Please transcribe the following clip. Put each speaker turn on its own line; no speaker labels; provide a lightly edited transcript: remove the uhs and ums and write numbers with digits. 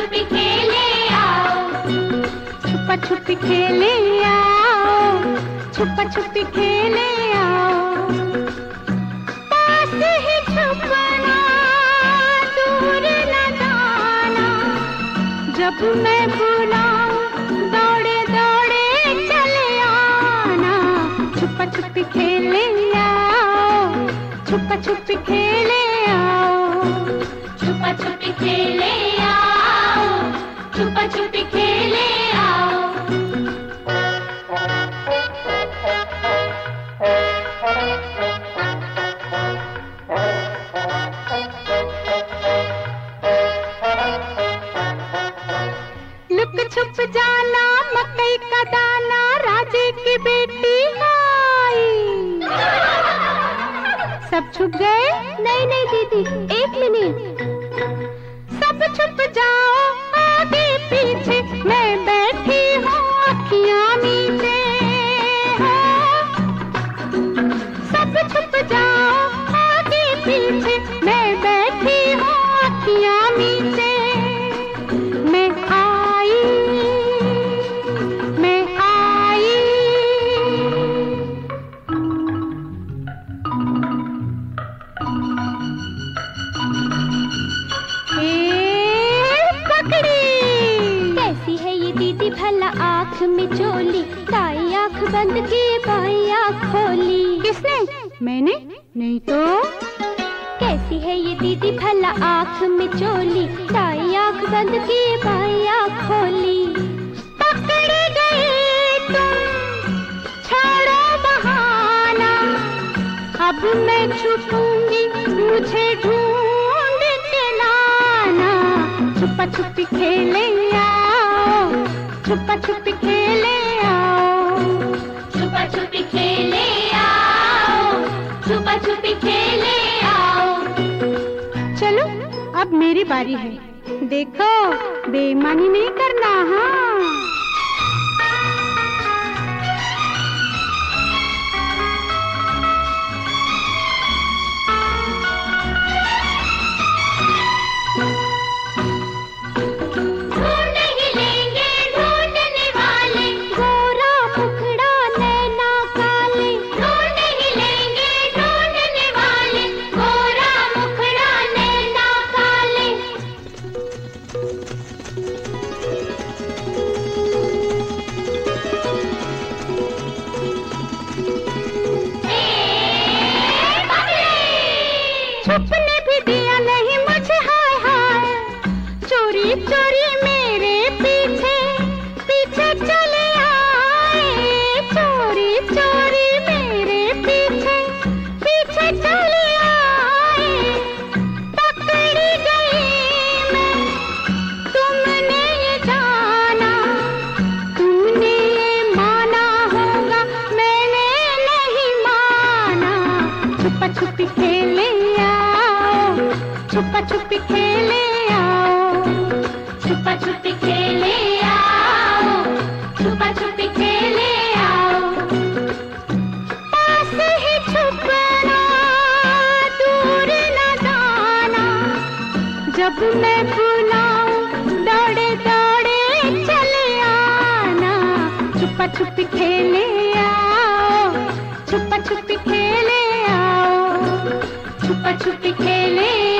छुपी खेले आओ,
छुपा छुपी खेले आओ, छुपा छुपी खेले आओ। पास ही छुपना, दूर न जाना, जब मैं बुलाऊं दौड़े दौड़े चले आना। छुपा छुपी खेले आओ, छुपा छुपी खेले आओ,
छुपा छुपी खेले आओ, छुपा छुपी खेले आओ।
लुक छुप जाना, मकई का दाना, राजे की बेटी आई। सब छुप गए?
नहीं नहीं दीदी, एक मिनट।
सब छुप जाओ, आगे पीछे मैं बैठी हूँ अखियाँ नीचे। सब छुप जाओ, आगे पीछे मैं बैठी हूँ अखियाँ नीचे। मैं आई, मैं आई।
कैसी है ये दीदी भला, आँख में चोली, दाई आँख बंद की बाई आँख खोली।
किसने? मैंने नहीं तो।
कैसी है ये दीदी भला, आँख में चोली, दाई आँख बंद की बाई आँख खोली।
पकड़ गए तुम, छोड़ो बहाना, अब मैं छुपूंगी, मुझे ढूंढ के लाना। छुपा छुपी खेले आओ, छुपा छुपी खेले आओ,
छुपा छुपी खेले आओ, छुपा छुपी खेले आओ।
चलो अब मेरी बारी है, देखो बेईमानी नहीं करना। हाँ,
ढूंढ ही लेंगे ढूंढने वाले,
गोरा मुखड़ा नैना काले।
ढूंढ ही लेंगे ढूंढने वाले, गोरा मुखड़ा नैना काले।
छुपने भी दिया नहीं मुझे, हाय हाय। चोरी चोरी मेरे पीछे पीछे चले आए। चोरी चोरी मेरे पीछे पीछे चले आए। पकड़ी गई मैं, तुमने ये जाना, तुमने ये माना होगा, मैंने नहीं माना। छुपा छुपी खेले आओ, छुपा छुपी खेले आओ,
छुपा छुपी खेले आओ, छुपा छुपी खेले आओ।
पास ही छुपना, दूर न जाना, जब मैं बुलाऊं दौड़े दौड़े चले आना। छुपा छुपी खेले आओ, छुपा छुपी खेले आओ, छुपा छुपी खेले